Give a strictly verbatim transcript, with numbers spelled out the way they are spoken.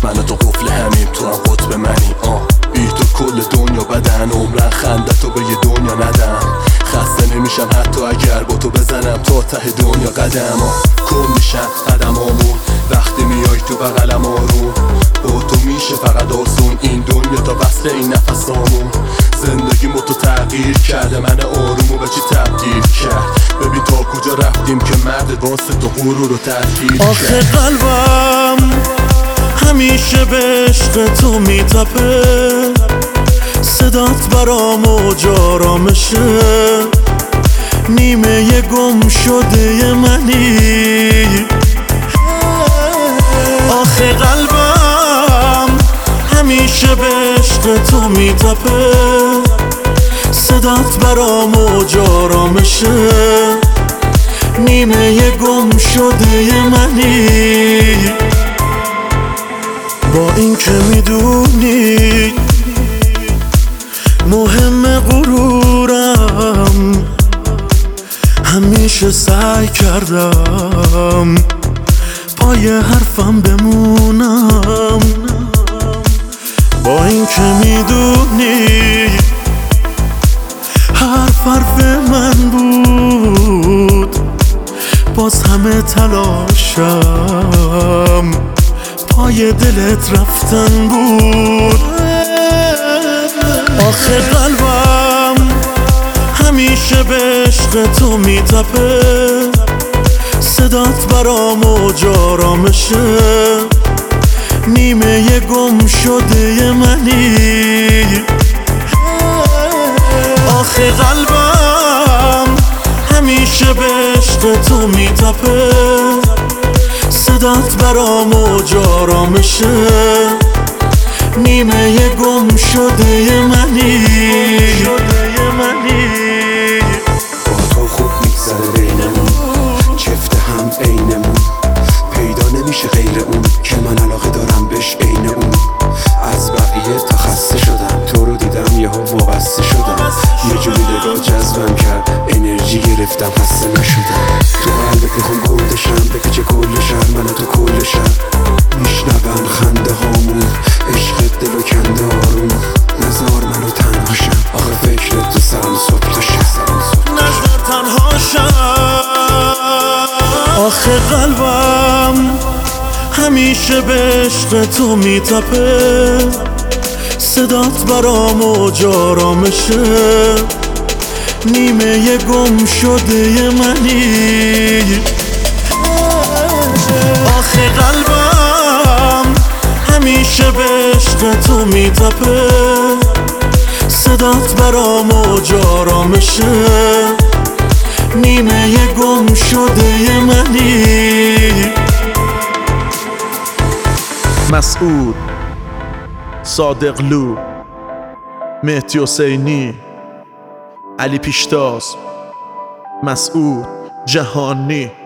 من و تو قفل همیم، تو هم قطب منی. آه بی تو کل دنیا بدن، عمرن خنده تو به یه دنیا ندم. خسته نمیشم حتی اگر با تو بزنم تا ته دنیا قدم. آه کن میشن قدمامون وقتی میای تو بغلم، آروم با تو میشه فقط آسون این دنیا تا وصل این نفسامون. زندگی ما تو تغییر کرده، من آرومو به چی تبدیل کرد. ببین تا کجا رفتیم که مرد واسه تو غرور رو تحقیر کرد. آخه قلبم همیشه به عشق تو میتپه، صدات برام موج آرامشه، نیمه گم شده منی. آخه قلبم همیشه به عشق تو میتپه، صدات برام موج آرامشه، نیمه گم شده منی. با این که میدونی مهم غرورم، همیشه سعی کردم پای حرفم بمونم. با این که میدونی حرف حرف من بود، باز همه تلاشم پای دلت رفتن بود. آخه قلبم همیشه به عشق تو میتپه، صدات برام موج آرامشه، نیمه گم شده منی. آخه قلبم همیشه به عشق تو میتپه، صدات برام موج آرامشه، نیمه گم شده منی. با تو خوب میگذره بینمون، چفته هم عینمون، پیدا نمیشه غیر اون که من علاقه دارم بهش عین اون. از بقیه تا خسته شدم، تو رو دیدم یهو وابسته شدم، یه جوری نگاه جذبم کرد، انرژی گرفتم خسته نشدم. تو قلبت میخوام گندشم، بپیچه کل شهر من و تو کل شهر، میشنون خنده هامون، عشق دلو کنده آروم. نزار منو تنها شم، آخه فکرت تو سرم صبح تا شب، نزار تنها شم. آخه قلبم همیشه به عشق تو میتپه، صدات برام موج آرامشه، نیمه گم شده منی. آخه قلبم همیشه به عشق تو میتپه، صدات برام موج آرامشه، نیمه گم شده منی. مسعود، صادقلو، مهدی حسینی، علی پیشتاز، مسعود جهانی.